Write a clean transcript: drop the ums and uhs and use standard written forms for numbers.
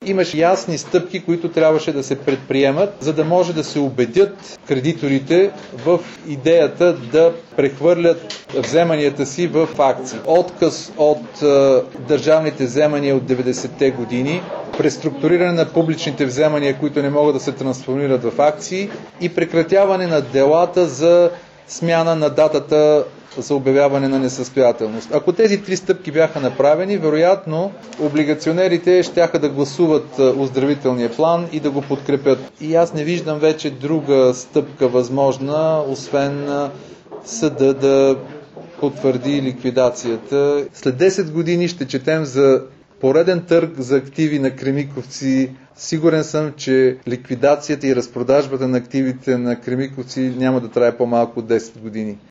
имаше ясни стъпки, които трябваше да се предприемат, за да може да се убедят кредиторите в идеята да прехвърлят вземанията си в акции. Отказ от държавните вземания от 90-те години, преструктуриране на публичните вземания, които не могат да се трансформират в акции, и прекратяване на делата за смяна на датата за обявяване на несъстоятелност. Ако тези три стъпки бяха направени, вероятно облигационерите щяха да гласуват оздравителния план и да го подкрепят. И аз не виждам вече друга стъпка възможна, освен съда да потвърди ликвидацията. След 10 години ще четем за пореден търг за активи на Кремиковци. Сигурен съм, че ликвидацията и разпродажбата на активите на Кремиковци няма да трае по-малко от 10 години.